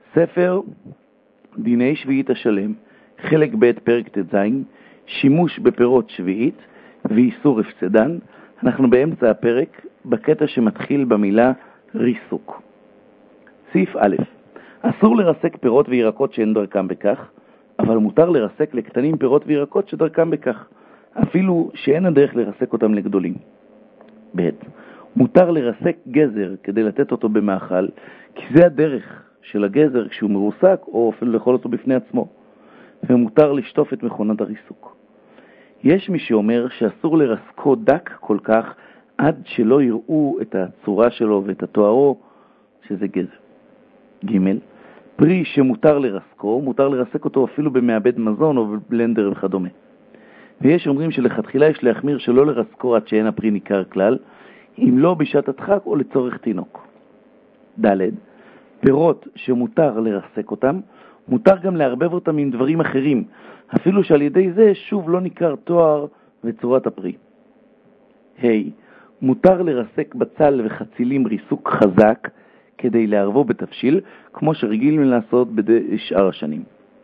ספר דיני שביעית השלם, חלק ב' פרק ט"ז, שימוש בפירות שביעית ואיסור הפסדן. אנחנו באמצע הפרק בקטע שמתחיל במילה ריסוק. סעיף א', אסור לרסק פירות וירקות שאין דרכם בכך, אבל מותר לרסק לקטנים פירות וירקות שדרכם בכך, אפילו שאין הדרך לרסק אותם לגדולים. ב', מותר לרסק גזר כדי לתת אותו במאכל, כי זה הדרך של הגזר כשהוא מרוסק, או אפילו לאכול אותו בפני עצמו, ומותר לשטוף את מכונת הריסוק. יש מי שאומר שאסור לרסקו דק כל כך עד שלא יראו את הצורה שלו ואת התוארו שזה גזר. ג', פרי שמותר לרסקו, מותר לרסק אותו אפילו במעבד מזון או בבלנדר וכדומה. ויש אומרים שלכתחילה יש להחמיר שלא לרסקו עד שאין הפרי ניכר כלל, אם לא בשעת הדחק או לצורך תינוק. ד', פירות שמותר לרסק אותם, מותר גם לערבב אותם עם דברים אחרים, אפילו שעל ידי זה שוב לא ניכר תואר וצורת הפרי. ה', מותר לרסק בצל וחצילים ריסוק חזק כדי לערבו בתבשיל, כמו שרגילים לעשות בשאר השנים.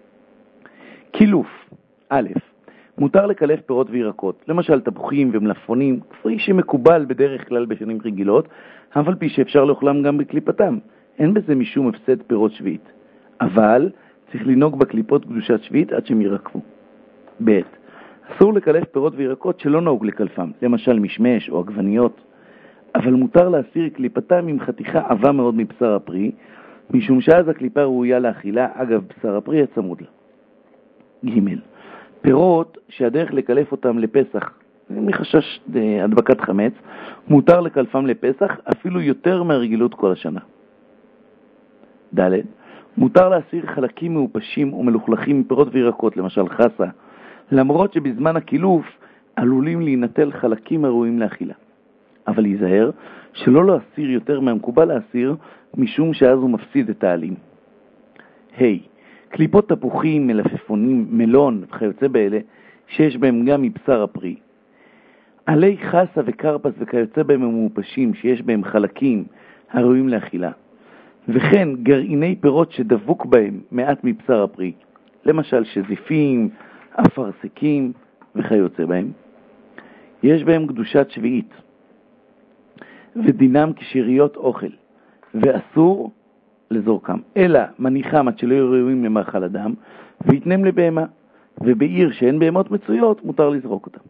קילוף. א', מותר לקלף פירות וירקות, למשל תפוחים ומלפפונים, כפי שמקובל בדרך כלל בשנים רגילות, אבל פי שאפשר לאוכלם גם בקליפתם. אין בזה משום הפסד פירות שביעית. אבל צריך לנהוג בקליפות קדושת שביעית עד שהם ירקבו. ב', אסור לקלף פירות וירקות שלא נהוג לקלפם, למשל משמש או עגבניות, אבל מותר להסיר קליפתם עם חתיכה עבה מאוד מבשר הפרי, משום שאז הקליפה ראויה לאכילה אגב בשר הפרי הצמוד לה. ג', פירות שהדרך לקלף אותם לפסח, מחשש הדבקת חמץ, מותר לקלפם לפסח אפילו יותר מהרגילות כל השנה. ד', מותר להסיר חלקים מאופשים ומלוכלכים מפירות וירקות, למשל חסה, למרות שבזמן הקילוף עלולים להינטל חלקים הראויים לאכילה. אבל ייזהר שלא להסיר יותר מהמקובל להסיר, משום שאז הוא מפסיד את העלים. קליפות תפוחים, מלפפונים, מלון וכיוצא באלה, שיש בהם גם מבשר הפרי. עלי חסה וקרפס וכיוצא בהם מאופשים, שיש בהם חלקים הראויים לאכילה. וכן גרעיני פירות שדבוק בהם מעט מבשר הפרי, למשל שזיפים, אפרסקים וכיוצא בהם. יש בהם קדושת שביעית, ודינם כשאריות אוכל, ואסור לזורקם, אלא מניחם עד שלא יהיו ראויים למאכל אדם, ויתנם לבהמה, ובעיר שאין בהמות מצויות מותר לזרוק אותם.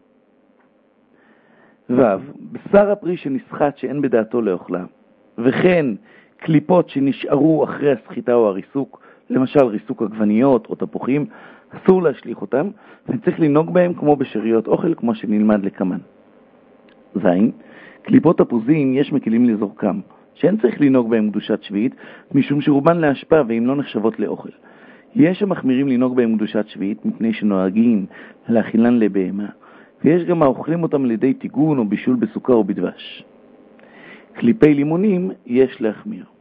בשר הפרי שנסחט שאין בדעתו לאוכלה, וכן קליפות שנשארו אחרי הסחיטה או הריסוק, למשל ריסוק עגבניות או תפוחים, אסור להשליך אותם, וצריך לנהוג בהם כמו בשאריות אוכל, כמו שנלמד לקמן. ז', קליפות תפוזים יש מכלים לזורקם, שאין צריך לנהוג בהם קדושת שביעית, משום שרובן להשפעה ואם לא נחשבות לאוכל. יש המחמירים לנהוג בהם קדושת שביעית, מפני שנוהגים להאכילן לבהמה, ויש גם האוכלים אותם לידי טיגון או בישול בסוכר או בדבש. קליפי לימונים יש להחמיר.